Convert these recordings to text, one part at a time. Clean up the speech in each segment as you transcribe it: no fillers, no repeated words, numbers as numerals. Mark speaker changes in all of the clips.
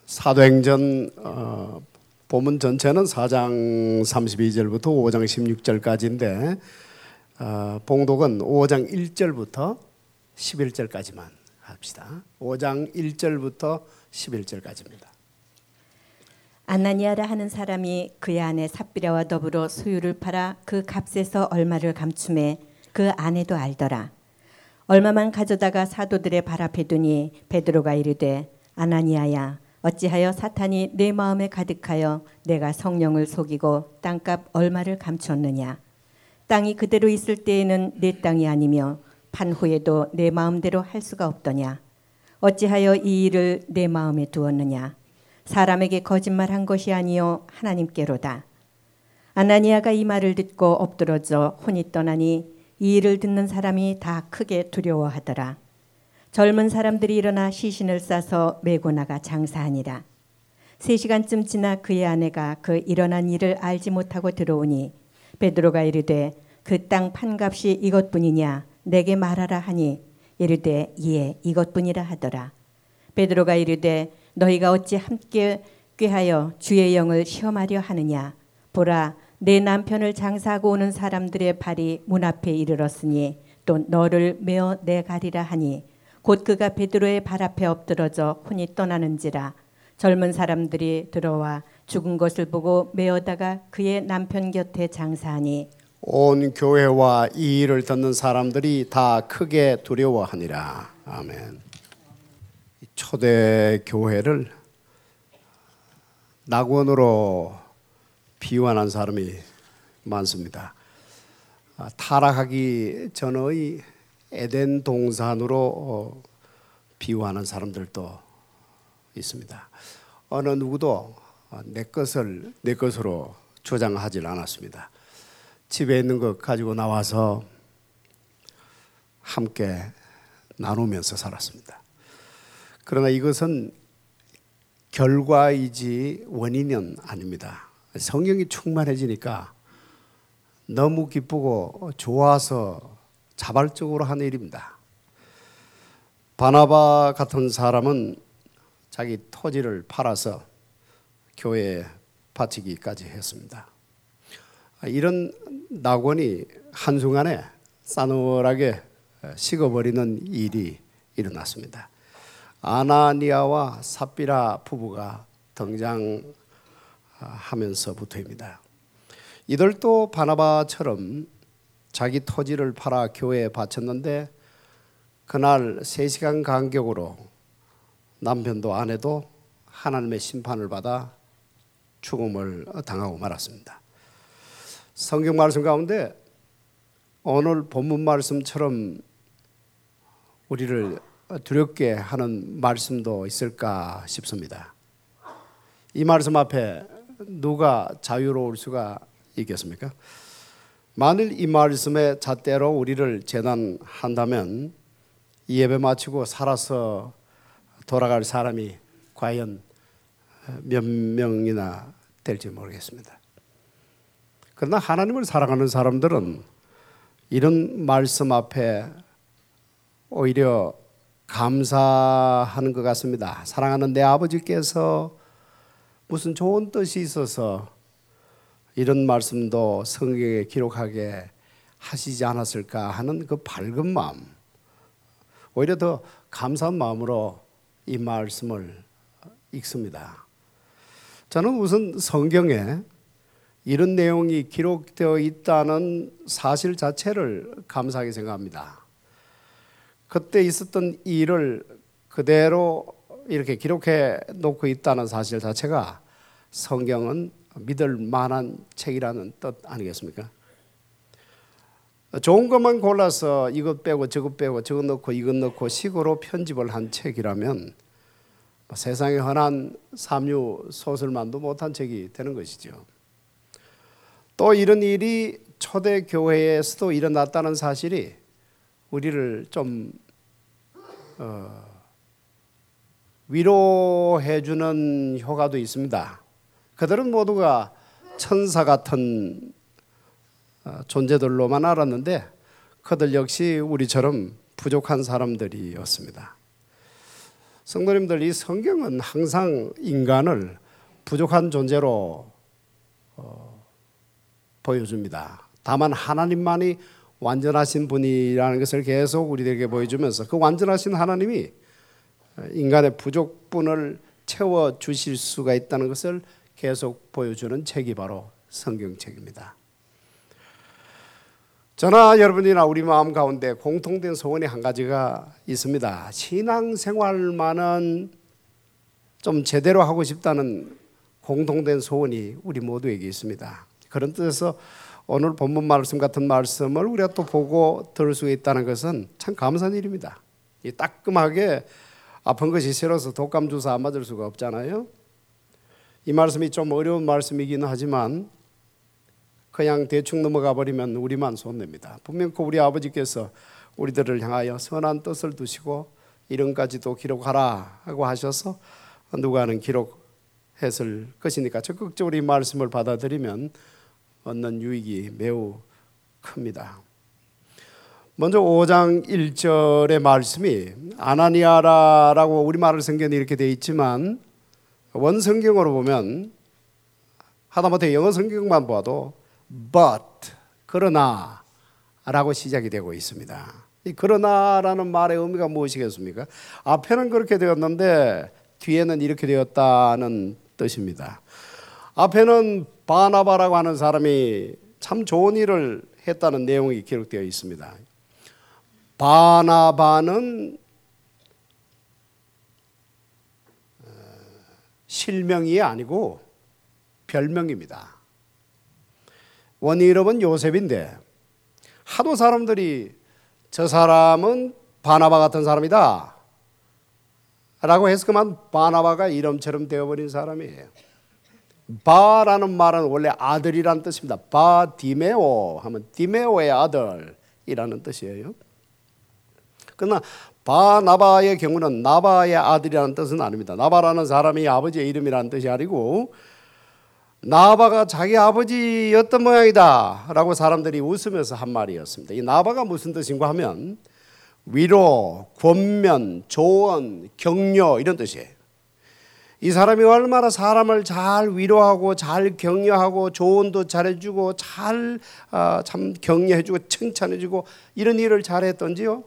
Speaker 1: 사도행전 본문 전체는 4장 32절부터 5장 16절까지인데 봉독은 5장 1절부터 11절까지만 합시다. 5장 1절부터 11절까지입니다.
Speaker 2: 아나니아라 하는 사람이 그의 아내 삽비라와 더불어 소유를 팔아 그 값에서 얼마를 감춤해 그 아내도 알더라. 얼마만 가져다가 사도들의 발 앞에 두니 베드로가 이르되 아나니아야 어찌하여 사탄이 내 마음에 가득하여 내가 성령을 속이고 땅값 얼마를 감추었느냐. 땅이 그대로 있을 때에는 내 땅이 아니며 판 후에도 내 마음대로 할 수가 없더냐. 어찌하여 이 일을 내 마음에 두었느냐. 사람에게 거짓말한 것이 아니요 하나님께로다. 아나니아가 이 말을 듣고 엎드러져 혼이 떠나니 이 일을 듣는 사람이 다 크게 두려워하더라. 젊은 사람들이 일어나 시신을 싸서 메고 나가 장사하니라. 3시간쯤 지나 그의 아내가 그 일어난 일을 알지 못하고 들어오니 베드로가 이르되 그 땅 판값이 이것뿐이냐 내게 말하라 하니 이르되 예 이것뿐이라 하더라. 베드로가 이르되 너희가 어찌 함께 꾀하여 주의 영을 시험하려 하느냐. 보라 내 남편을 장사하고 오는 사람들의 발이 문 앞에 이르렀으니 또 너를 메어 내가리라 하니 곧 그가 베드로의 발 앞에 엎드러져 혼이 떠나는지라. 젊은 사람들이 들어와 죽은 것을 보고 메어다가 그의 남편 곁에 장사하니
Speaker 1: 온 교회와 이 일을 듣는 사람들이 다 크게 두려워하니라. 아멘. 초대 교회를 낙원으로 비유한 사람이 많습니다. 타락하기 전의 에덴 동산으로 비유하는 사람들도 있습니다. 어느 누구도 내 것을 내 것으로 주장하지 않았습니다. 집에 있는 것 가지고 나와서 함께 나누면서 살았습니다. 그러나 이것은 결과이지 원인은 아닙니다. 성령이 충만해지니까 너무 기쁘고 좋아서 자발적으로 하는 일입니다. 바나바 같은 사람은 자기 토지를 팔아서 교회에 바치기까지 했습니다. 이런 낙원이 한순간에 싸늘하게 식어버리는 일이 일어났습니다. 아나니아와 삽비라 부부가 등장하면서부터입니다. 이들도 바나바처럼 자기 토지를 팔아 교회에 바쳤는데 그날 3시간 간격으로 남편도 아내도 하나님의 심판을 받아 죽음을 당하고 말았습니다. 성경 말씀 가운데 오늘 본문 말씀처럼 우리를 두렵게 하는 말씀도 있을까 싶습니다. 이 말씀 앞에 누가 자유로울 수가 있겠습니까? 만일 이 말씀의 잣대로 우리를 재단한다면 이 예배 마치고 살아서 돌아갈 사람이 과연 몇 명이나 될지 모르겠습니다. 그러나 하나님을 사랑하는 사람들은 이런 말씀 앞에 오히려 감사하는 것 같습니다. 사랑하는 내 아버지께서 무슨 좋은 뜻이 있어서 이런 말씀도 성경에 기록하게 하시지 않았을까 하는 그 밝은 마음, 오히려 더 감사한 마음으로 이 말씀을 읽습니다. 저는 우선 성경에 이런 내용이 기록되어 있다는 사실 자체를 감사하게 생각합니다. 그때 있었던 일을 그대로 이렇게 기록해 놓고 있다는 사실 자체가 성경은 믿을 만한 책이라는 뜻 아니겠습니까? 좋은 것만 골라서 이것 빼고 저것 빼고 저것 넣고 이것 넣고 식으로 편집을 한 책이라면 세상에 흔한 삼류 소설만도 못한 책이 되는 것이죠. 또 이런 일이 초대 교회에서도 일어났다는 사실이 우리를 좀 위로해 주는 효과도 있습니다. 그들은 모두가 천사 같은 존재들로만 알았는데 그들 역시 우리처럼 부족한 사람들이었습니다. 성도님들, 이 성경은 항상 인간을 부족한 존재로 보여줍니다. 다만 하나님만이 완전하신 분이라는 것을 계속 우리들에게 보여주면서 그 완전하신 하나님이 인간의 부족분을 채워주실 수가 있다는 것을 계속 보여주는 책이 바로 성경책입니다. 저나 여러분이나 우리 마음 가운데 공통된 소원이 한 가지가 있습니다. 신앙생활만은 좀 제대로 하고 싶다는 공통된 소원이 우리 모두에게 있습니다. 그런 뜻에서 오늘 본문 말씀 같은 말씀을 우리가 또 보고 들을 수 있다는 것은 참 감사한 일입니다. 이 따끔하게 아픈 것이 싫어서 독감 주사 안 맞을 수가 없잖아요. 이 말씀이 좀 어려운 말씀이긴 하지만 그냥 대충 넘어가 버리면 우리만 손해입니다. 분명 우리 아버지께서 우리들을 향하여 선한 뜻을 두시고 이름까지도 기록하라 하고 하셔서 누가는 기록했을 것이니까 적극적으로 이 말씀을 받아들이면 얻는 유익이 매우 큽니다. 먼저 5장 1절의 말씀이 아나니아라고 우리말 성경에 이렇게 되어 있지만 원성경으로 보면 하다못해 영어 성경만 봐도 but 그러나 라고 시작이 되고 있습니다. 이 그러나라는 말의 의미가 무엇이겠습니까? 앞에는 그렇게 되었는데 뒤에는 이렇게 되었다는 뜻입니다. 앞에는 바나바라고 하는 사람이 참 좋은 일을 했다는 내용이 기록되어 있습니다. 바나바는 실명이 아니고 별명입니다. 원희 이름은 요셉인데 하도 사람들이 저 사람은 바나바 같은 사람이다 라고 해서 그만 바나바가 이름처럼 되어버린 사람이에요. 바라는 말은 원래 아들이라는 뜻입니다. 바 디메오 하면 디메오의 아들이라는 뜻이에요. 그러나 바나바의 경우는 나바의 아들이라는 뜻은 아닙니다. 나바라는 사람이 아버지의 이름이라는 뜻이 아니고 나바가 자기 아버지였던 모양이다 라고 사람들이 웃으면서 한 말이었습니다. 이 나바가 무슨 뜻인가 하면 위로, 권면, 조언, 격려 이런 뜻이에요. 이 사람이 얼마나 사람을 잘 위로하고 잘 격려하고 조언도 잘해주고 잘 참 격려해주고 칭찬해주고 이런 일을 잘했던지요.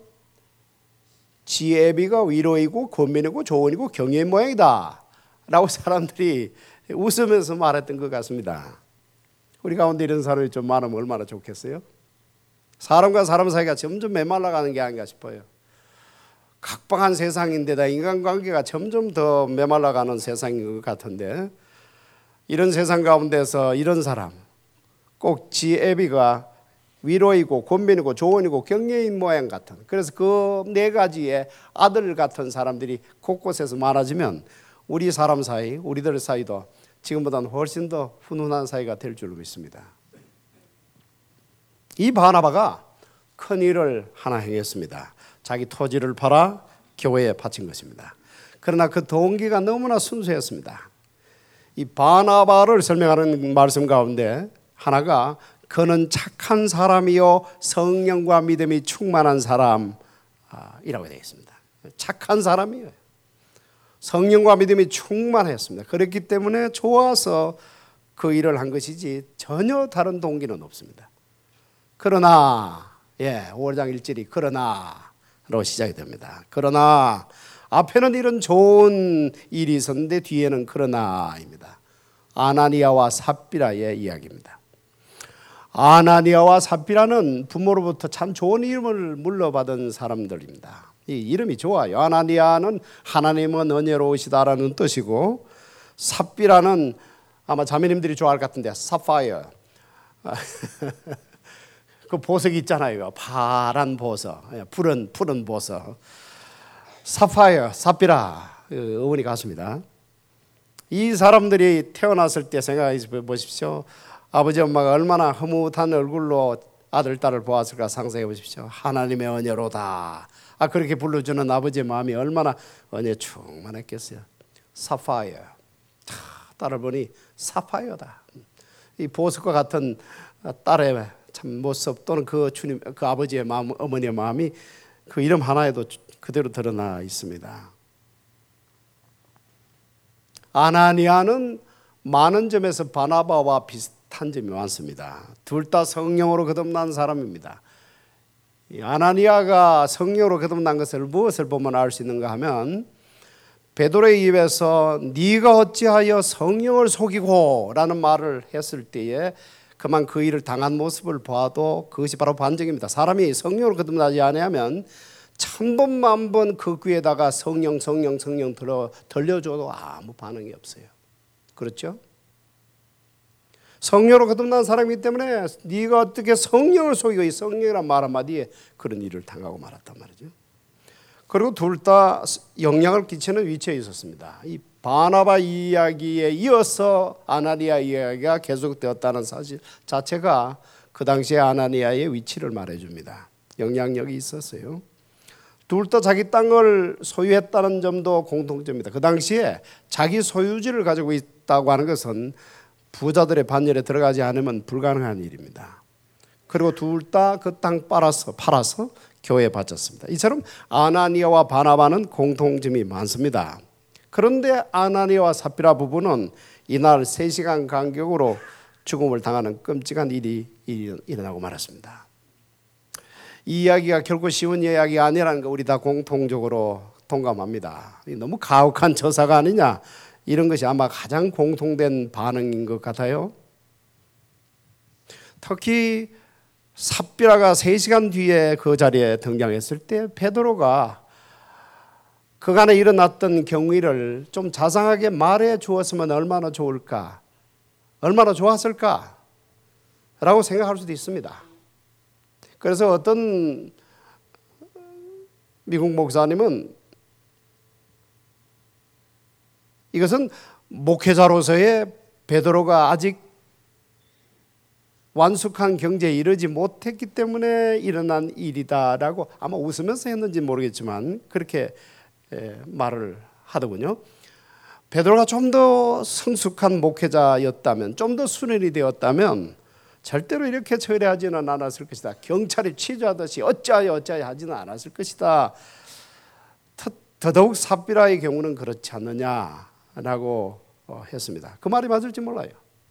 Speaker 1: 지혜비가 위로이고 권면이고 조언이고 격려의 모양이다 라고 사람들이 웃으면서 말했던 것 같습니다. 우리 가운데 이런 사람이 좀 많으면 얼마나 좋겠어요? 사람과 사람 사이가 점점 메말라가는 게 아닌가 싶어요. 각박한 세상인데다 인간관계가 점점 더 메말라가는 세상인 것 같은데 이런 세상 가운데서 이런 사람 꼭 지혜비가 위로이고 권면이고 조언이고 격려인 모양 같은 그래서 그 네 가지의 아들 같은 사람들이 곳곳에서 많아지면 우리 사람 사이 우리들 사이도 지금보다는 훨씬 더 훈훈한 사이가 될 줄로 믿습니다. 이 바나바가 큰 일을 하나 행했습니다. 자기 토지를 팔아 교회에 바친 것입니다. 그러나 그 동기가 너무나 순수했습니다. 이 바나바를 설명하는 말씀 가운데 하나가 그는 착한 사람이요 성령과 믿음이 충만한 사람이라고 되어 있습니다. 착한 사람이에요. 성령과 믿음이 충만했습니다. 그렇기 때문에 좋아서 그 일을 한 것이지 전혀 다른 동기는 없습니다. 그러나 5장 1절이 그러나로 시작이 됩니다. 그러나 앞에는 이런 좋은 일이 있었는데 뒤에는 그러나입니다. 아나니아와 삽비라의 이야기입니다. 아나니아와 삽비라는 부모로부터 참 좋은 이름을 물려받은 사람들입니다. 이 이름이 좋아요. 아나니아는 하나님은 은혜로우시다라는 뜻이고 삽비라는 아마 자매님들이 좋아할 것 같은데 사파이어 그 보석이 있잖아요. 파란 보석, 푸른 보석. 사파이어, 삽비라 어머니 같습니다. 이 사람들이 태어났을 때 생각해 보십시오. 아버지 엄마가 얼마나 흐뭇한 얼굴로 아들 딸을 보았을까 상상해 보십시오. 하나님의 은혜로다. 그렇게 불러주는 아버지의 마음이 얼마나 은혜 충만했겠어요. 사파이어. 딸을 보니 사파이어다. 이 보석과 같은 딸의 참 모습 또는 그 주님, 그 아버지의 마음, 어머니의 마음이 그 이름 하나에도 그대로 드러나 있습니다. 아나니아는 많은 점에서 바나바와 비슷한 점이 많습니다. 둘 다 성령으로 거듭난 사람입니다. 아나니아가 성령으로 거듭난 것을 무엇을 보면 알 수 있는가 하면 베드로의 입에서 네가 어찌하여 성령을 속이고 라는 말을 했을 때에 그만 그 일을 당한 모습을 봐도 그것이 바로 반증입니다. 사람이 성령으로 거듭나지 아니하면 천번 만번 그 귀에다가 성령 들려줘도 아무 반응이 없어요. 그렇죠? 성령으로 거듭난 사람이기 때문에 네가 어떻게 성령을 속이고 이 성령이란 말 한마디에 그런 일을 당하고 말았단 말이죠. 그리고 둘 다 영향을 끼치는 위치에 있었습니다. 이 바나바 이야기에 이어서 아나니아 이야기가 계속되었다는 사실 자체가 그 당시에 아나니아의 위치를 말해줍니다. 영향력이 있었어요. 둘 다 자기 땅을 소유했다는 점도 공통점입니다. 그 당시에 자기 소유지를 가지고 있다고 하는 것은 부자들의 반열에 들어가지 않으면 불가능한 일입니다. 그리고 둘 다 그 땅 팔아서 교회에 바쳤습니다. 이처럼 아나니아와 바나바는 공통점이 많습니다. 그런데 아나니아와 삽비라 부부는 이날 3시간 간격으로 죽음을 당하는 끔찍한 일이 일어나고 말았습니다. 이 이야기가 결코 쉬운 이야기가 아니라는 거 우리 다 공통적으로 동감합니다. 너무 가혹한 처사가 아니냐, 이런 것이 아마 가장 공통된 반응인 것 같아요. 특히 삽비라가 3시간 뒤에 그 자리에 등장했을 때 베드로가 그간에 일어났던 경위를 좀 자상하게 말해 주었으면 얼마나 좋을까, 얼마나 좋았을까 라고 생각할 수도 있습니다. 그래서 어떤 미국 목사님은 이것은 목회자로서의 베드로가 아직 완숙한 경제에 이르지 못했기 때문에 일어난 일이다라고 아마 웃으면서 했는지 모르겠지만 그렇게 말을 하더군요. 베드로가 좀 더 성숙한 목회자였다면, 좀 더 순인이 되었다면 절대로 이렇게 처리하지는 않았을 것이다. 경찰이 취조하듯이 어찌하여 하지는 않았을 것이다. 더더욱 삽비라의 경우는 그렇지 않느냐라고 했습니다. 그 말이 맞을지 몰라요.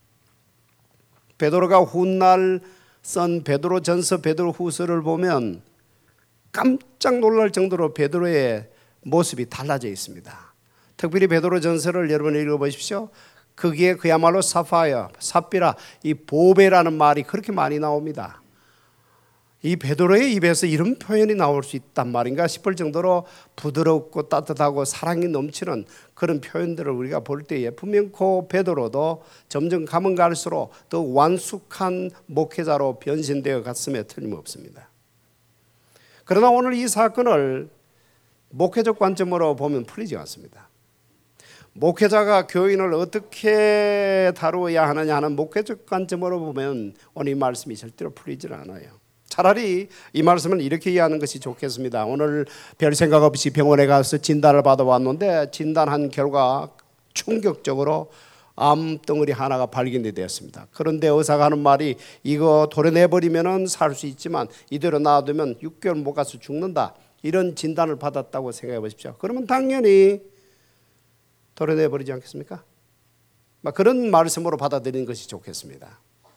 Speaker 1: 베드로가 훗날 쓴 베드로전서, 베드로후서를 보면 깜짝 놀랄 정도로 베드로의 모습이 달라져 있습니다. 특별히 베드로전서를 여러분 읽어보십시오. 거기에 그야말로 삽비라, 이 보배라는 말이 그렇게 많이 나옵니다. 이 베드로의 입에서 이런 표현이 나올 수 있단 말인가 싶을 정도로 부드럽고 따뜻하고 사랑이 넘치는 그런 표현들을 우리가 볼 때에 분명 그 베드로도 점점 가면 갈수록 더 완숙한 목회자로 변신되어 갔음에 틀림없습니다. 그러나 오늘 이 사건을 목회적 관점으로 보면 풀리지 않습니다. 목회자가 교인을 어떻게 다루어야 하느냐 하는 목회적 관점으로 보면 오늘 이 말씀이 절대로 풀리질 않아요. 차라리 이 말씀을 이렇게 이해하는 것이 좋겠습니다. 오늘 별 생각 없이 병원에 가서 진단을 받아왔는데 진단한 결과 충격적으로 암덩어리 하나가 발견이 되었습니다. 그런데 의사가 하는 말이 이거 도려내버리면 살 수 있지만 이대로 놔두면 6개월 못 가서 죽는다. 이런 진단을 받았다고 생각해 보십시오. 그러면 당연히 도려내버리지 않겠습니까? 그런 말씀으로 받아들이는 것이 좋겠습니다.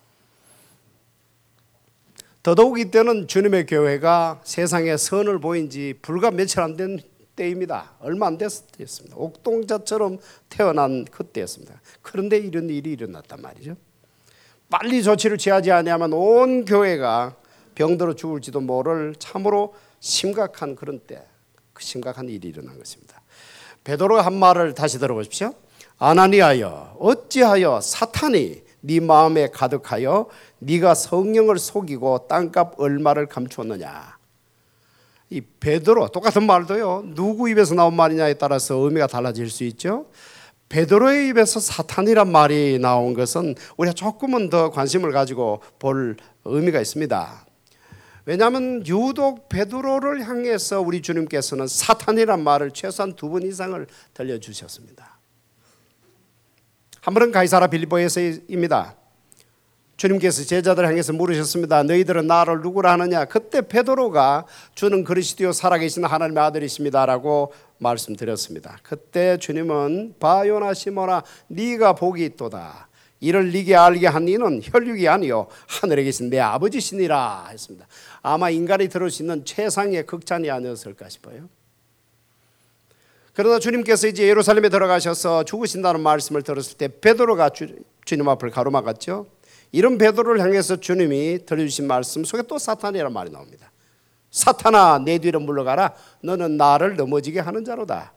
Speaker 1: 더더욱 이때는 주님의 교회가 세상에 선을 보인 지 불과 며칠 안 된 때입니다. 얼마 안 됐을 때였습니다. 옥동자처럼 태어난 그때였습니다. 그런데 이런 일이 일어났단 말이죠. 빨리 조치를 취하지 않으면 온 교회가 병들어 죽을지도 모를 참으로 심각한 그런 때, 그 심각한 일이 일어난 것입니다. 베드로가 한 말을 다시 들어보십시오. 아나니아여, 어찌하여 사탄이 네 마음에 가득하여 네가 성령을 속이고 땅값 얼마를 감추었느냐. 이 베드로, 똑같은 말도요, 누구 입에서 나온 말이냐에 따라서 의미가 달라질 수 있죠. 베드로의 입에서 사탄이란 말이 나온 것은 우리가 조금은 더 관심을 가지고 볼 의미가 있습니다. 왜냐하면 유독 베드로를 향해서 우리 주님께서는 사탄이란 말을 최소한 2번 이상을 들려주셨습니다. 한 번은 가이사랴 빌립보에서입니다. 주님께서 제자들 향해서 물으셨습니다. 너희들은 나를 누구라 하느냐? 그때 베드로가 주는 그리스도요 살아계신 하나님의 아들이십니다라고 말씀드렸습니다. 그때 주님은 바요나 시몬아 네가 복이 있도다. 이를 네게 알게 한 이는 혈육이 아니요 하늘에 계신 내 아버지시니라 했습니다. 아마 인간이 들을 수 있는 최상의 극찬이 아니었을까 싶어요. 그러나 주님께서 이제 예루살렘에 들어가셔서 죽으신다는 말씀을 들었을 때 베드로가 주님 앞을 가로막았죠. 이런 베드로를 향해서 주님이 들려주신 말씀 속에 또 사탄이라는 말이 나옵니다. 사탄아 내 뒤로 물러가라. 너는 나를 넘어지게 하는 자로다.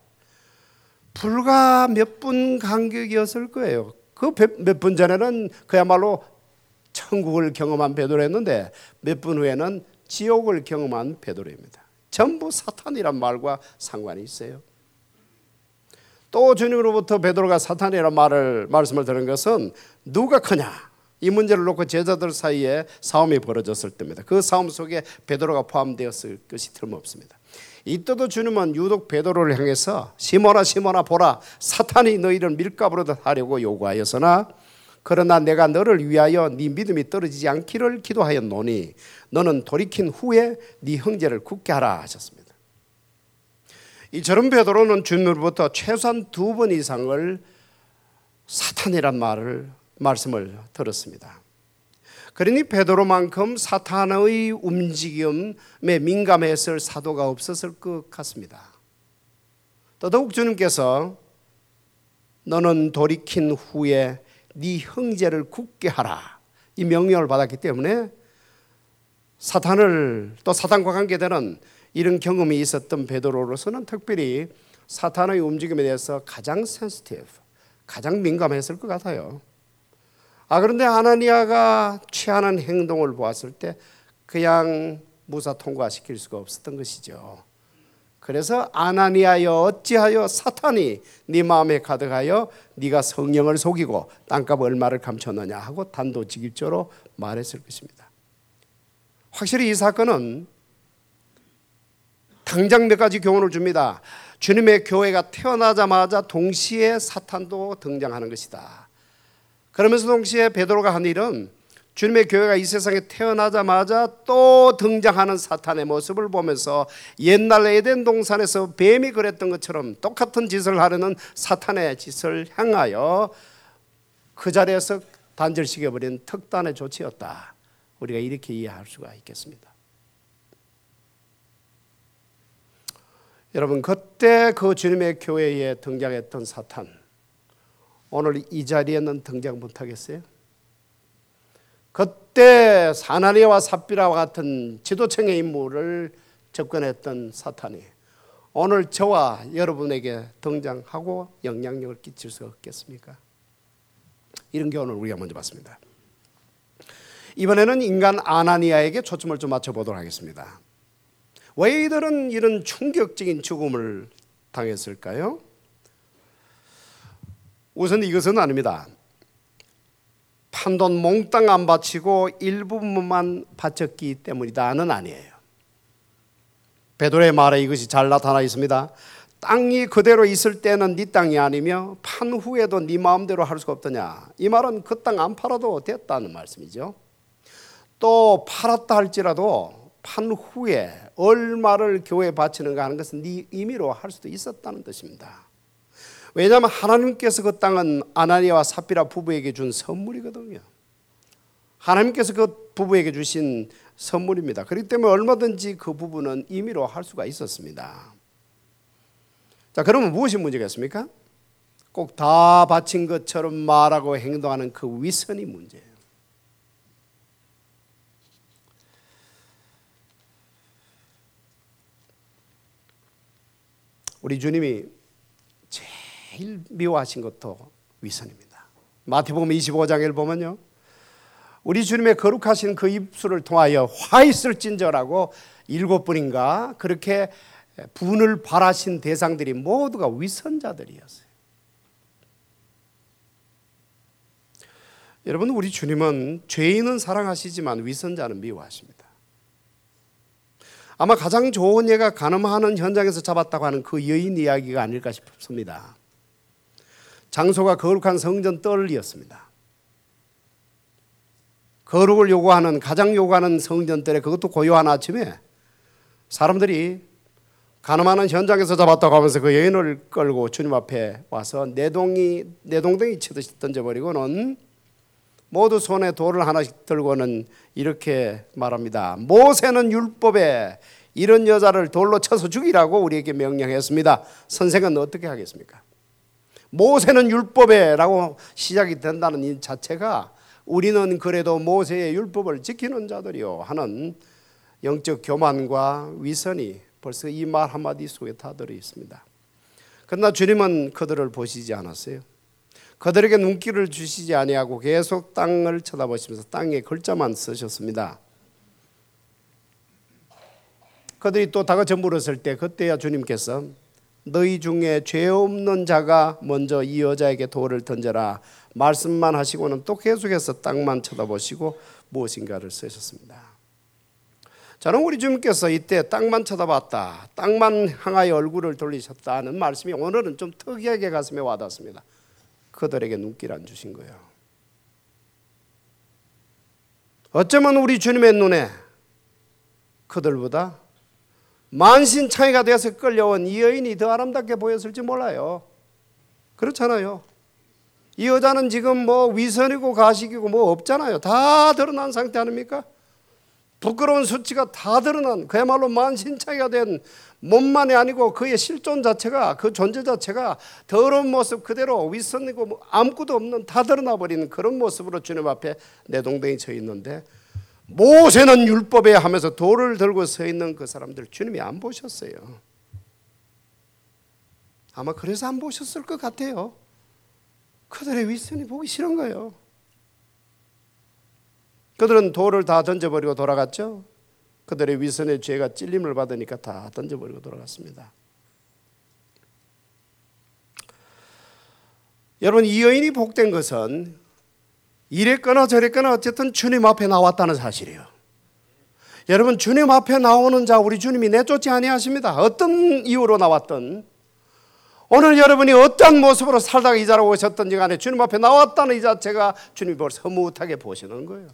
Speaker 1: 불과 몇 분 간격이었을 거예요. 그 몇 분 전에는 그야말로 천국을 경험한 베드로였는데 몇 분 후에는 지옥을 경험한 베드로입니다. 전부 사탄이란 말과 상관이 있어요. 또 주님으로부터 베드로가 사탄이란 말씀을 들은 것은 누가 크냐? 이 문제를 놓고 제자들 사이에 싸움이 벌어졌을 때입니다. 그 싸움 속에 베드로가 포함되었을 것이 틀림없습니다. 이때도 주님은 유독 베드로를 향해서 시몬아 시몬아 보라 사탄이 너희를 밀가부로 하려고 요구하였으나 그러나 내가 너를 위하여 네 믿음이 떨어지지 않기를 기도하였노니 너는 돌이킨 후에 네 형제를 굳게 하라 하셨습니다. 이처럼 베드로는 주님으로부터 최소한 2번 이상을 사탄이란 말씀을 들었습니다. 그러니 베드로만큼 사탄의 움직임에 민감했을 사도가 없었을 것 같습니다. 더더욱 주님께서 너는 돌이킨 후에 네 형제를 굳게 하라 이 명령을 받았기 때문에 사탄을 또 사탄과 관계되는 이런 경험이 있었던 베드로로서는 특별히 사탄의 움직임에 대해서 가장 센시티브, 가장 민감했을 것 같아요. 그런데 아나니아가 취하는 행동을 보았을 때 그냥 무사 통과시킬 수가 없었던 것이죠. 그래서 아나니아여 어찌하여 사탄이 네 마음에 가득하여 네가 성령을 속이고 땅값 얼마를 감췄느냐 하고 단도직입적으로 말했을 것입니다. 확실히 이 사건은 당장 몇 가지 교훈을 줍니다. 주님의 교회가 태어나자마자 동시에 사탄도 등장하는 것이다. 그러면서 동시에 베드로가 한 일은 주님의 교회가 이 세상에 태어나자마자 또 등장하는 사탄의 모습을 보면서 옛날 에덴 동산에서 뱀이 그랬던 것처럼 똑같은 짓을 하려는 사탄의 짓을 향하여 그 자리에서 단절시켜버린 특단의 조치였다. 우리가 이렇게 이해할 수가 있겠습니다. 여러분 그때 그 주님의 교회에 등장했던 사탄 오늘 이 자리에는 등장 못하겠어요? 그때 아나니아와 삽비라와 같은 지도층의 인물을 접근했던 사탄이 오늘 저와 여러분에게 등장하고 영향력을 끼칠 수 없겠습니까? 이런 교훈을 우리가 먼저 봤습니다. 이번에는 인간 아나니아에게 초점을 좀 맞춰보도록 하겠습니다. 왜 이들은 이런 충격적인 죽음을 당했을까요? 우선 이것은 아닙니다. 판돈 몽땅 안 바치고 일부분만 바쳤기 때문이다는 아니에요. 베드로의 말에 이것이 잘 나타나 있습니다. 땅이 그대로 있을 때는 네 땅이 아니며 판 후에도 네 마음대로 할 수가 없더냐. 이 말은 그 땅 안 팔아도 됐다는 말씀이죠. 또 팔았다 할지라도 판 후에 얼마를 교회에 바치는가 하는 것은 네 임의로 할 수도 있었다는 뜻입니다. 왜냐하면 하나님께서 그 땅은 아나니아와 삽비라 부부에게 준 선물이거든요. 하나님께서 그 부부에게 주신 선물입니다. 그렇기 때문에 얼마든지 그 부부는 임의로 할 수가 있었습니다. 자, 그러면 무엇이 문제겠습니까? 꼭 다 바친 것처럼 말하고 행동하는 그 위선이 문제예요. 우리 주님이 제일 미워하신 것도 위선입니다. 마태복음 25장을 보면요, 우리 주님의 거룩하신 그 입술을 통하여 화 있을진저라고 7분인가 그렇게 분을 발하신 대상들이 모두가 위선자들이었어요. 여러분, 우리 주님은 죄인은 사랑하시지만 위선자는 미워하십니다. 아마 가장 좋은 예가 간음하는 현장에서 잡았다고 하는 그 여인 이야기가 아닐까 싶습니다. 장소가 거룩한 성전 뜰이었습니다. 거룩을 요구하는, 가장 요구하는 성전들에, 그것도 고요한 아침에 사람들이 가늠하는 현장에서 잡았다고 하면서 그 여인을 끌고 주님 앞에 와서 내동댕이 치듯이 던져버리고는 모두 손에 돌을 하나씩 들고는 이렇게 말합니다. 모세는 율법에 이런 여자를 돌로 쳐서 죽이라고 우리에게 명령했습니다. 선생은 어떻게 하겠습니까? 모세는 율법에 라고 시작이 된다는 이 자체가 우리는 그래도 모세의 율법을 지키는 자들이요 하는 영적 교만과 위선이 벌써 이 말 한마디 속에 다 들어 있습니다. 그러나 주님은 그들을 보시지 않았어요. 그들에게 눈길을 주시지 아니하고 계속 땅을 쳐다보시면서 땅에 글자만 쓰셨습니다. 그들이 또 다그쳐 물었을 때 그때야 주님께서 너희 중에 죄 없는 자가 먼저 이 여자에게 돌을 던져라 말씀만 하시고는 또 계속해서 땅만 쳐다보시고 무엇인가를 쓰셨습니다. 저는 우리 주님께서 이때 땅만 쳐다봤다, 땅만 향하여 얼굴을 돌리셨다는 말씀이 오늘은 좀 특이하게 가슴에 와닿습니다. 그들에게 눈길 안 주신 거예요. 어쩌면 우리 주님의 눈에 그들보다 만신창이가 되어서 끌려온 이 여인이 더 아름답게 보였을지 몰라요. 그렇잖아요. 이 여자는 지금 뭐 위선이고 가식이고 뭐 없잖아요. 다 드러난 상태 아닙니까? 부끄러운 수치가 다 드러난, 그야말로 만신창이가 된 몸만이 아니고 그의 실존 자체가, 그 존재 자체가 더러운 모습 그대로 위선이고 뭐 아무것도 없는, 다 드러나 버리는 그런 모습으로 주님 앞에 내동댕이 쳐 있는데, 모세는 율법에 하면서 돌을 들고 서 있는 그 사람들 주님이 안 보셨어요. 아마 그래서 안 보셨을 것 같아요. 그들의 위선이 보기 싫은 거예요. 그들은 돌을 다 던져버리고 돌아갔죠. 그들의 위선의 죄가 찔림을 받으니까 다 던져버리고 돌아갔습니다. 여러분, 이 여인이 복된 것은 이랬거나 저랬거나 어쨌든 주님 앞에 나왔다는 사실이에요. 여러분, 주님 앞에 나오는 자 우리 주님이 내쫓지 아니하십니다. 어떤 이유로 나왔든, 오늘 여러분이 어떤 모습으로 살다가 이 자리에 오셨든지 간에 주님 앞에 나왔다는 이 자체가 주님이 벌써 흐뭇하게 보시는 거예요.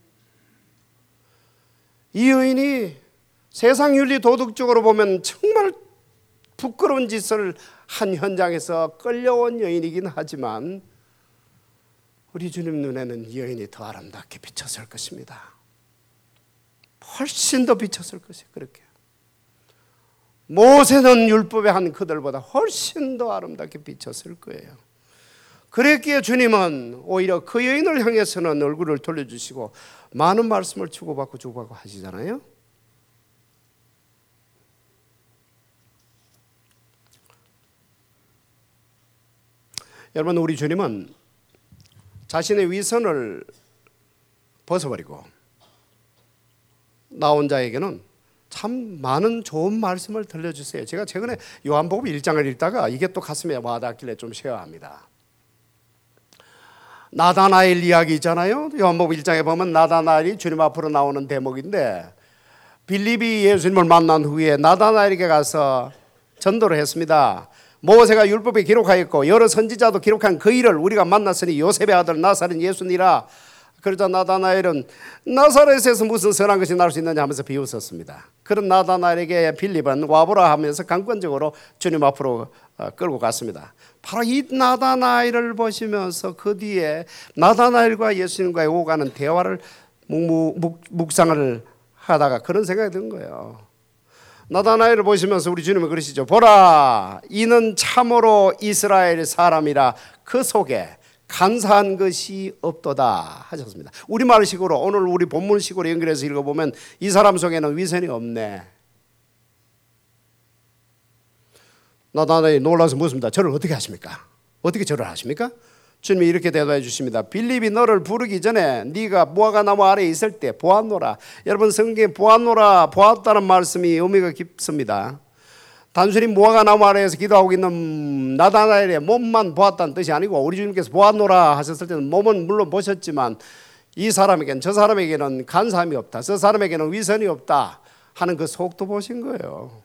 Speaker 1: 이 여인이 세상 윤리 도덕적으로 보면 정말 부끄러운 짓을 한 현장에서 끌려온 여인이긴 하지만 우리 주님 눈에는 이 여인이 더 아름답게 비쳤을 것입니다. 훨씬 더 비쳤을 것이에요. 그렇게 모세는 율법에 한 그들보다 훨씬 더 아름답게 비쳤을 거예요. 그랬기에 주님은 오히려 그 여인을 향해서는 얼굴을 돌려주시고 많은 말씀을 주고받고 하시잖아요. 여러분, 우리 주님은 자신의 위선을 벗어버리고 나온 자에게는 참 많은 좋은 말씀을 들려주세요. 제가 최근에 요한복음 1장을 읽다가 이게 또 가슴에 와닿길래 좀 쉬어야 합니다. 나다나엘 이야기 있잖아요. 요한복음 1장에 보면 나다나엘이 주님 앞으로 나오는 대목인데, 빌립이 예수님을 만난 후에 나다나엘에게 가서 전도를 했습니다. 모세가 율법에 기록하였고 여러 선지자도 기록한 그 일을 우리가 만났으니 요셉의 아들 나사렛 예수니라. 그러자 나다나엘은 나사렛에서 무슨 선한 것이 날 수 있느냐 하면서 비웃었습니다. 그런 나다나엘에게 빌립은 와보라 하면서 강권적으로 주님 앞으로 끌고 갔습니다. 바로 이 나다나엘을 보시면서 그 뒤에 나다나엘과 예수님과의 오가는 대화를 묵상을 하다가 그런 생각이 든 거예요. 나다나엘을 보시면서 우리 주님은 그러시죠. 보라, 이는 참으로 이스라엘 사람이라 그 속에 간사한 것이 없도다 하셨습니다. 우리말식으로, 오늘 우리 본문식으로 연결해서 읽어보면 이 사람 속에는 위선이 없네. 나다나엘이 놀라서 묻습니다. 저를 어떻게 하십니까? 어떻게 저를 하십니까? 주님이 이렇게 대답해 주십니다. 빌립이 너를 부르기 전에 네가 무화과나무 아래에 있을 때 보았노라. 여러분, 성경에 보았노라, 보았다는 말씀이 의미가 깊습니다. 단순히 무화과나무 아래에서 기도하고 있는 나다나엘의 몸만 보았다는 뜻이 아니고, 우리 주님께서 보았노라 하셨을 때는 몸은 물론 보셨지만 이 사람에게는, 저 사람에게는 간사함이 없다, 저 사람에게는 위선이 없다 하는 그 속도 보신 거예요.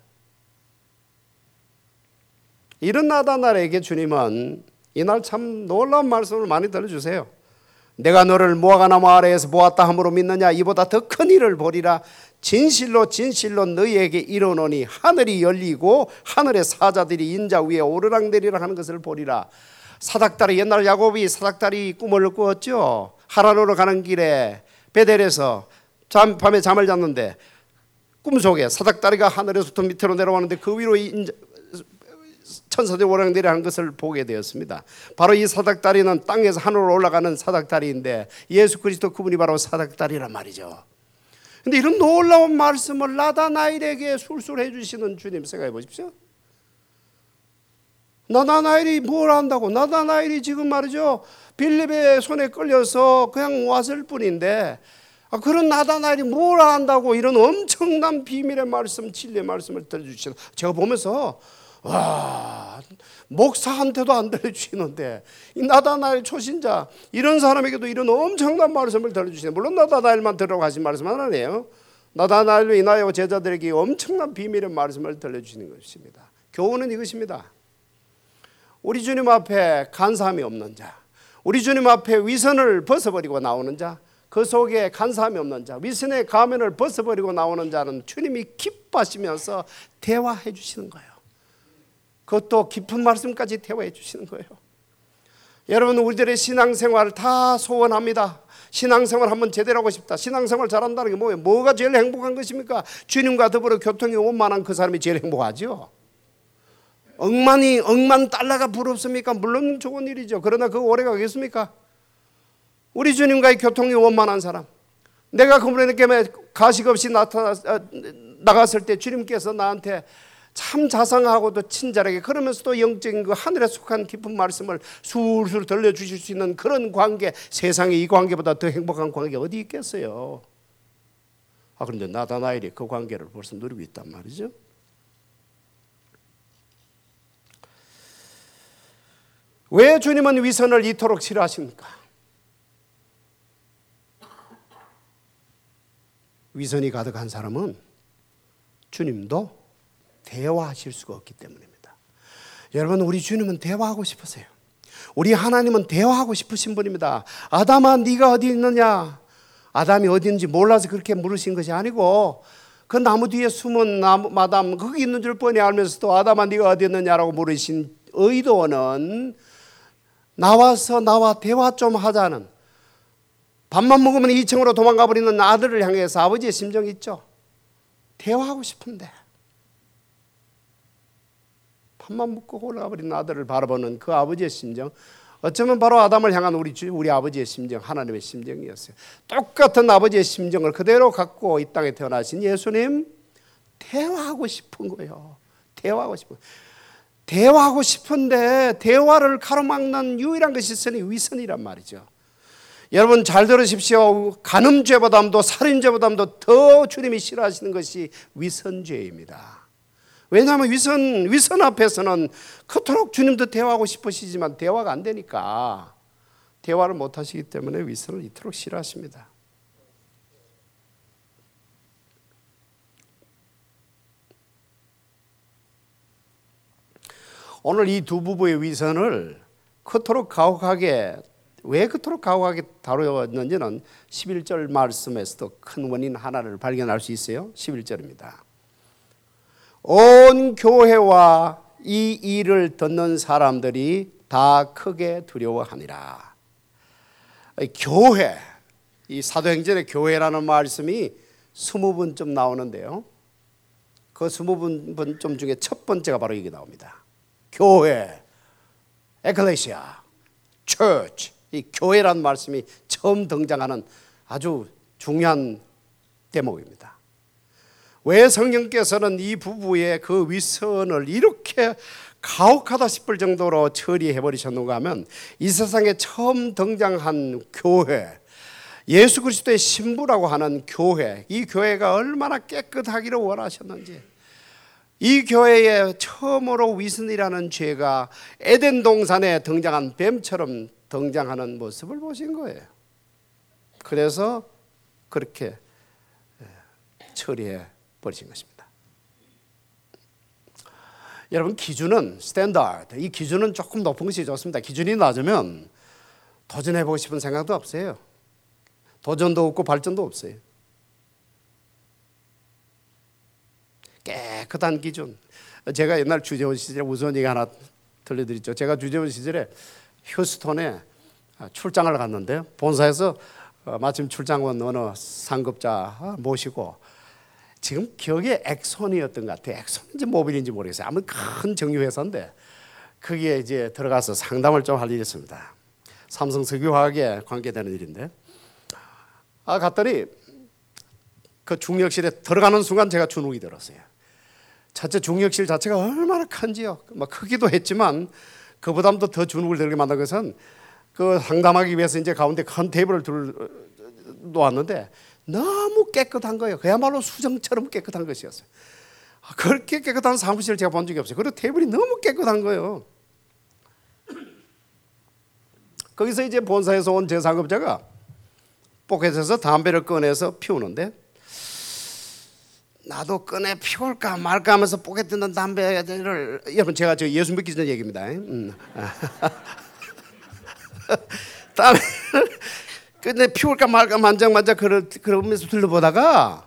Speaker 1: 이런 나다나엘에게 주님은 이날 참 놀라운 말씀을 많이 들려주세요. 내가 너를 무화과나무 아래에서 보았다 함으로 믿느냐? 이보다 더 큰 일을 보리라. 진실로 진실로 너희에게 이르노니 하늘이 열리고 하늘의 사자들이 인자 위에 오르락내리락 하는 것을 보리라. 사닥다리, 옛날 야곱이 사닥다리 꿈을 꾸었죠. 하란으로 가는 길에 베델에서 밤에 잠을 잤는데 꿈속에 사닥다리가 하늘에서부터 밑으로 내려오는데 그 위로 천사들이 오르락내리락 하는 것을 보게 되었습니다. 바로 이 사닥다리는 땅에서 하늘로 올라가는 사닥다리인데 예수 그리스도 그분이 바로 사닥다리란 말이죠. 근데 이런 놀라운 말씀을 나다나엘에게 술술해 주시는 주님 생각해 보십시오. 나다나엘이 뭘 안다고? 나다나엘이 지금 말이죠, 빌립의 손에 끌려서 그냥 왔을 뿐인데 그런 나다나엘이 뭘 안다고 이런 엄청난 비밀의 말씀, 진리의 말씀을 들려주시는, 제가 보면서 와, 목사한테도 안 들려주시는데 이 나다나엘 초신자 이런 사람에게도 이런 엄청난 말씀을 들려주시네. 물론 나다나엘만 들으라고 하신 말씀은 아니에요. 나다나엘로 인하여 제자들에게 엄청난 비밀의 말씀을 들려주시는 것입니다. 교훈은 이것입니다. 우리 주님 앞에 간사함이 없는 자, 우리 주님 앞에 위선을 벗어버리고 나오는 자, 그 속에 간사함이 없는 자, 위선의 가면을 벗어버리고 나오는 자는 주님이 기뻐하시면서 대화해 주시는 거예요. 그것도 깊은 말씀까지 대화해 주시는 거예요. 여러분, 우리들의 신앙생활을 다 소원합니다. 신앙생활 한번 제대로 하고 싶다. 신앙생활 잘한다는 게 뭐예요? 뭐가 제일 행복한 것입니까? 주님과 더불어 교통이 원만한 그 사람이 제일 행복하죠. 억만 달러가 부럽습니까? 물론 좋은 일이죠. 그러나 그거 오래 가겠습니까? 우리 주님과의 교통이 원만한 사람, 내가 그분에게 가식 없이 나갔을 때 주님께서 나한테 참 자상하고도 친절하게, 그러면서도 영적인 그 하늘에 속한 깊은 말씀을 술술 들려주실 수 있는 그런 관계, 세상에 이 관계보다 더 행복한 관계 어디 있겠어요? 그런데 나다나엘이 그 관계를 벌써 누리고 있단 말이죠. 왜 주님은 위선을 이토록 싫어하십니까? 위선이 가득한 사람은 주님도 대화하실 수가 없기 때문입니다. 여러분, 우리 주님은 대화하고 싶으세요. 우리 하나님은 대화하고 싶으신 분입니다. 아담아, 네가 어디 있느냐? 아담이 어디 있는지 몰라서 그렇게 물으신 것이 아니고, 그 나무 뒤에 숨은 마담 거기 있는 줄 뻔히 알면서도 아담아 네가 어디 있느냐라고 물으신 의도는 나와서 나와 대화 좀 하자는, 밥만 먹으면 2층으로 도망가 버리는 아들을 향해서 아버지의 심정이 있죠. 대화하고 싶은데 밥만 먹고 올라가 버린 아들을 바라보는 그 아버지의 심정, 어쩌면 바로 아담을 향한 우리 아버지의 심정, 하나님의 심정이었어요. 똑같은 아버지의 심정을 그대로 갖고 이 땅에 태어나신 예수님, 대화하고 싶은 거예요. 대화하고 싶은데 대화를 가로막는 유일한 것이 있으니 위선이란 말이죠. 여러분 잘 들으십시오. 간음죄보다도 살인죄보다도 더 주님이 싫어하시는 것이 위선죄입니다. 왜냐하면 위선 앞에서는 그토록 주님도 대화하고 싶으시지만 대화가 안 되니까 대화를 못 하시기 때문에 위선을 이토록 싫어하십니다. 오늘 이 두 부부의 위선을 그토록 가혹하게, 왜 그토록 가혹하게 다루었는지는 11절 말씀에서도 큰 원인 하나를 발견할 수 있어요. 11절입니다. 온 교회와 이 일을 듣는 사람들이 다 크게 두려워하니라. 교회, 이 사도행전의 교회라는 말씀이 20번쯤 나오는데요, 그 20번쯤 중에 첫 번째가 바로 이게 나옵니다. 교회, 에클레시아, church. 이 교회라는 말씀이 처음 등장하는 아주 중요한 대목입니다. 왜 성령께서는 이 부부의 그 위선을 이렇게 가혹하다 싶을 정도로 처리해 버리셨는가 하면, 이 세상에 처음 등장한 교회, 예수 그리스도의 신부라고 하는 교회, 이 교회가 얼마나 깨끗하기를 원하셨는지, 이 교회에 처음으로 위선이라는 죄가 에덴 동산에 등장한 뱀처럼 등장하는 모습을 보신 거예요. 그래서 그렇게 처리해 버리신 것입니다. 여러분, 기준은 스탠다드, 이 기준은 조금 높은 것이 좋습니다. 기준이 낮으면 도전해보고 싶은 생각도 없어요. 도전도 없고 발전도 없어요. 깨끗한 기준. 제가 옛날 주재원 시절에 우스운 얘기 하나 들려드렸죠. 제가 주재원 시절에 휴스턴에 출장을 갔는데요. 본사에서 마침 출장 온 어느 상급자 모시고, 지금 기억에 엑손이었던 것 같아요. 엑손인지 모빌인지 모르겠어요. 아무튼 큰 정유회사인데 거기에 이제 들어가서 상담을 좀 할 일이 있습니다. 삼성 석유화학에 관계되는 일인데, 갔더니 그 중력실에 들어가는 순간 제가 주눅이 들었어요. 자체 중력실 자체가 얼마나 큰지요. 막 크기도 했지만 그보다도 더 주눅을 들게 만든 것은 그 상담하기 위해서 이제 가운데 큰 테이블을 놓았는데 너무 깨끗한 거예요. 그야말로 수정처럼 깨끗한 것이었어요. 그렇게 깨끗한 사무실을 제가 본 적이 없어요. 그리고 테이블이 너무 깨끗한 거예요. 거기서 이제 본사에서 온 제 상급자가 포켓에서 담배를 꺼내서 피우는데, 나도 꺼내 피울까 말까 하면서 포켓 뜯는 담배를, 여러분 제가 저 예수 믿기 전 얘기입니다. 담배 꺼내 피울까 말까 만장만장 그러면서 둘러보다가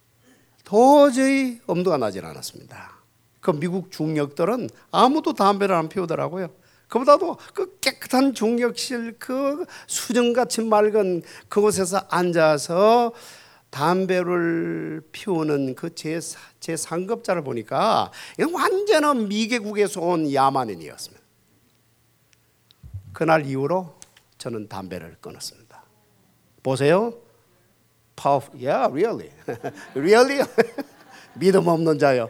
Speaker 1: 도저히 엄두가 나질 않았습니다. 그 미국 중력들은 아무도 담배를 안 피우더라고요. 그보다도 그 깨끗한 중력실, 그 수정같이 맑은 그곳에서 앉아서 담배를 피우는 그 제 상급자를 보니까 완전한 미개국에서 온 야만인이었습니다. 그날 이후로 저는 담배를 끊었습니다. 보세요. Powerful. Yeah, really. Really? 믿음 없는 자요.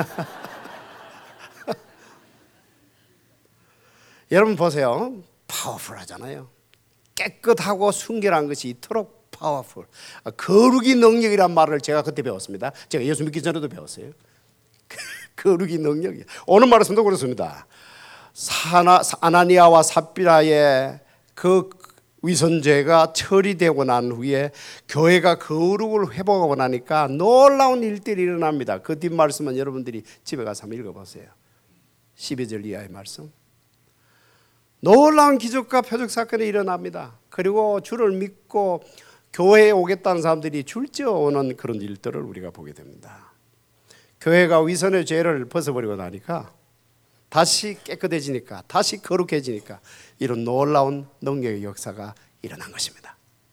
Speaker 1: 여러분 보세요. 파워풀하잖아요. 깨끗하고 순결한 것이 이토록 파워풀. 거룩이 능력이란 말을 제가 그때 배웠습니다. 제가 예수 믿기 전에도 배웠어요. 거룩이 능력이에요. 오늘 말씀도 그렇습니다. 아나니아와 삽비라의 그 위선죄가 처리되고 난 후에 교회가 거룩을 회복하고 나니까 놀라운 일들이 일어납니다. 그 뒷말씀은 여러분들이 집에 가서 한번 읽어보세요. 12절 이하의 말씀. 놀라운 기적과 표적 사건이 일어납니다. 그리고 주를 믿고 교회에 오겠다는 사람들이 줄지어 오는 그런 일들을 우리가 보게 됩니다. 교회가 위선의 죄를 벗어버리고 나니까 다시 깨끗해지니까, 다시 거룩해지니까 이런 놀라운 능력의 역사가 일어난 것입니다.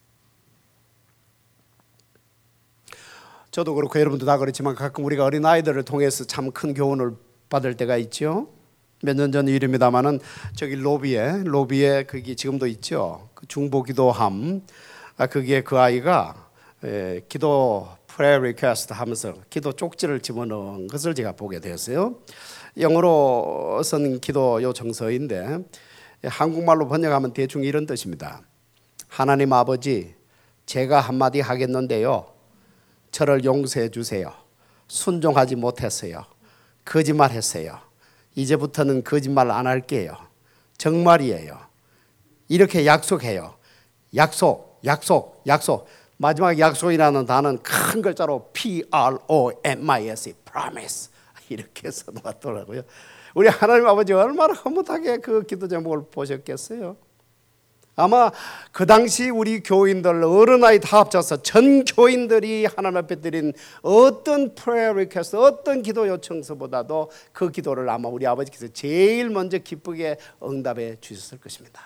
Speaker 1: 저도 그렇고 여러분도 다 그렇지만 가끔 우리가 어린아이들을 통해서 참 큰 교훈을 받을 때가 있죠. 몇 년 전 일입니다마는 저기 로비에 그게 지금도 있죠. 그 중보기도함, 그게 그 아이가 기도 prayer request 하면서 기도 쪽지를 집어넣은 것을 제가 보게 되었어요. 영어로 쓴 기도 요청서인데 한국말로 번역하면 대충 이런 뜻입니다. 하나님 아버지, 제가 한마디 하겠는데요, 저를 용서해 주세요. 순종하지 못했어요. 거짓말했어요. 이제부터는 거짓말 안 할게요. 정말이에요. 이렇게 약속해요. 약속. 마지막 약속이라는 단어는 큰 글자로 PROMISE, promise. 이렇게 써놓았더라고요. 우리 하나님 아버지 얼마나 흐뭇하게 그 기도 제목을 보셨겠어요. 아마 그 당시 우리 교인들 어른아이 다 합쳐서 전 교인들이 하나님 앞에 드린 어떤 prayer request, 어떤 기도 요청서보다도 그 기도를 아마 우리 아버지께서 제일 먼저 기쁘게 응답해 주셨을 것입니다.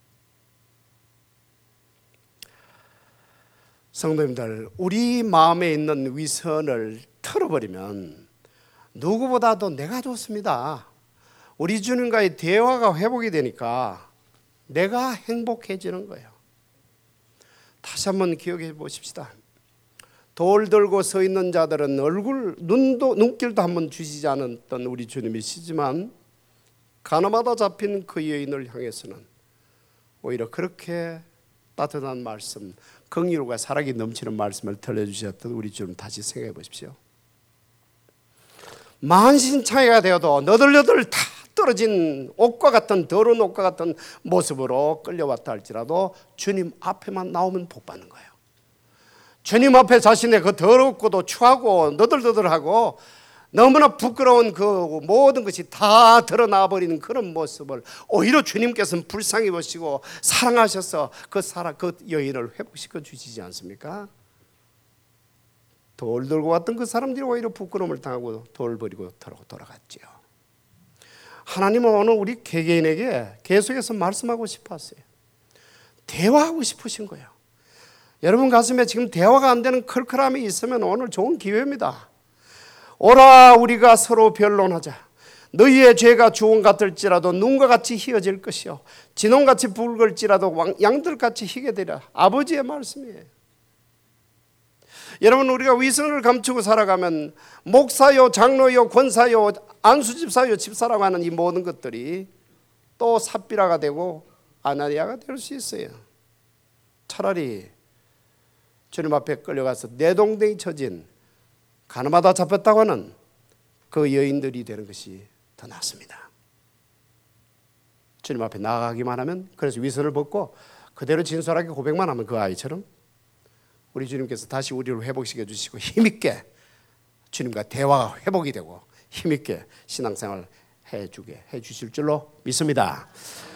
Speaker 1: 성도님들, 우리 마음에 있는 위선을 털어버리면 누구보다도 내가 좋습니다. 우리 주님과의 대화가 회복이 되니까 내가 행복해지는 거예요. 다시 한번 기억해 보십시다. 돌 들고 서 있는 자들은 눈길도 한번 주시지 않았던 우리 주님이시지만 가늠하다 잡힌 그 여인을 향해서는 오히려 그렇게 따뜻한 말씀, 긍휼과 사랑이 넘치는 말씀을 들려주셨던 우리 주님 다시 생각해 보십시오. 만신창이가 되어도 너덜너덜 다 떨어진 옷과 같은 더러운 옷과 같은 모습으로 끌려왔다 할지라도 주님 앞에만 나오면 복 받는 거예요. 주님 앞에 자신의 그 더럽고도 추하고 너덜너덜하고 너무나 부끄러운 그 모든 것이 다 드러나 버리는 그런 모습을 오히려 주님께서는 불쌍히 보시고 사랑하셔서 그 여인을 회복시켜 주시지 않습니까? 돌 들고 왔던 그 사람들이 오히려 부끄러움을 당하고 돌 버리고 돌아갔지요. 하나님은 오늘 우리 개개인에게 계속해서 말씀하고 싶었어요. 대화하고 싶으신 거예요. 여러분 가슴에 지금 대화가 안 되는 클클함이 있으면 오늘 좋은 기회입니다. 오라 우리가 서로 변론하자. 너희의 죄가 주홍 같을지라도 눈과 같이 희어질 것이요 진홍같이 붉을지라도 양들같이 희게 되리라. 아버지의 말씀이에요. 여러분 우리가 위선을 감추고 살아가면 목사요 장로요 권사요 안수집사요 집사라고 하는 이 모든 것들이 또 삽비라가 되고 아나니아가 될 수 있어요. 차라리 주님 앞에 끌려가서 내동댕이 쳐진 가늠하다 잡혔다고 하는 그 여인들이 되는 것이 더 낫습니다. 주님 앞에 나아가기만 하면, 그래서 위선을 벗고 그대로 진솔하게 고백만 하면 그 아이처럼 우리 주님께서 다시 우리를 회복시켜 주시고 힘있게 주님과 대화가 회복이 되고 힘있게 신앙생활 해 주실 줄로 믿습니다.